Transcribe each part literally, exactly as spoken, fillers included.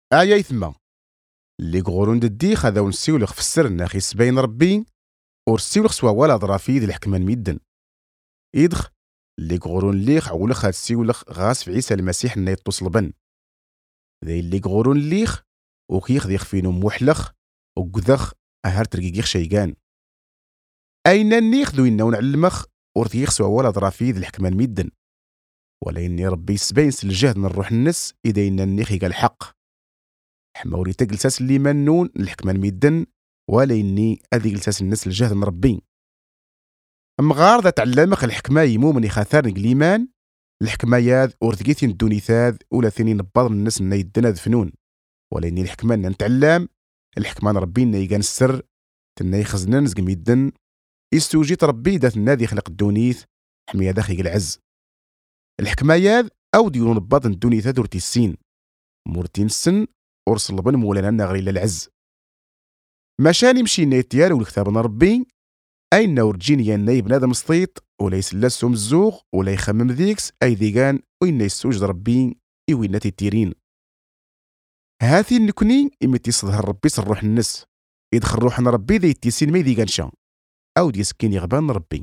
آيا يثما اللي غورون ددي خذاو نسيولخ في السر ناخي سباين ربي ورسيولخ سوا ولا ضرافيد الحكمان ميدن إدخ اللي غورون ليخ عولخ هاد سيولخ غاس في عيسى المسيح نا يطوس لبن ذي اللي غورون ليخ وكيخ ذيخ فينو موحلخ وقذخ أهار ترقيقيخ شيقان أين النيخ ذو إنو نعلمخ ورثيخ سوا ولا ضرافيد الحكمان ميدن ولا إني ربي سباين سلجهد من الروح النس إذا إن النيخ يقال الحق حماوري تجلساس اللي منون الحكمان ميدن ولا إني أذي جلساس الناس الجهد من ربي مغار ذا تعلمخ الحكمة يمو من يخاثرنق الإيمان الحكمة ياذ ورثقيثين دونيثاذ ولا ثاني نبض من الناس إن يدنا ذفنون ولا إني الحكمة نتعلم الحكمة ربي إن يقان السر تنا يخزنن زق ميدن يستوجيت ربي ذات النادي خلق الدونيث حمية داخل العز الحكمة ياذ أو ديون نبض الدونيثاذ ورتي السين مورتين السن ورسل لبن مولانا نغري للعز مشان يمشي نيتيال والكتابنا ربي أين ورجين ياني بنادم سطيط ولا يسلسهم الزوغ ولا يخمم ذيكس أي ذيقان وإن يستوجد ربي إوينا تيتيرين هاثي نكوني إمتي صدها ربي صروح النس يدخل روحنا ربي ذي يتيسين ما يذيقان شان أو دي سكين يغبان ربي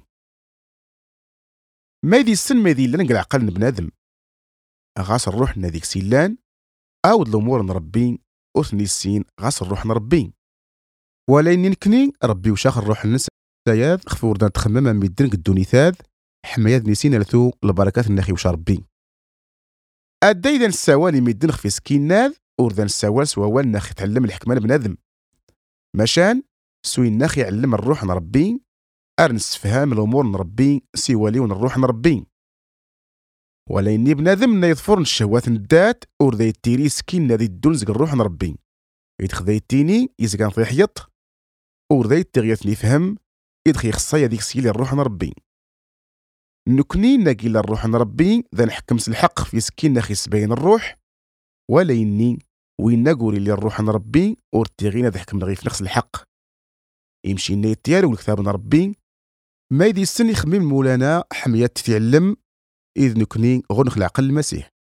ما يدي السن ما يدي لنقل عقل بنادم غاس الروح ناديك سيلان أود الأمور نربي أثني السين غاس الروح نربي ولا إني نكني ربي وشاخ الروح النس سياذ خفور دان تخمم ميدن قدوني ثاذ حمايات نسين لثو البركات النخي وش ربي أدايدا السوالي ميدن في سكين ناذ وردان السوال سوال ناخي تعلم الحكمان بنادم مشان سوي الناخي يعلم الروح نربي أرنس فهام الأمور نربي سيوالي ونروح نربي ولا إني بنادم نا يظفرن الشهوات ندات وردا يتيري سكين نادي الدونزق الروح نربي يدخذ يتيني يزقان في حيط وردا يتغيثني فهم يدخي خصايا ديك سيلي الروح نربي نكني ناقي الروح نربي ذا نحكمس الحق في سكين ناخي سباين الروح ولا إني وين نقولي اللي الروح نربي ورتيغينا ذا حكم في نفس الحق يمشي نيتيال والكتاب نربي ما يدي السن يخمم مولانا حميات تتعلم إذ نكني غنخ العقل المسيح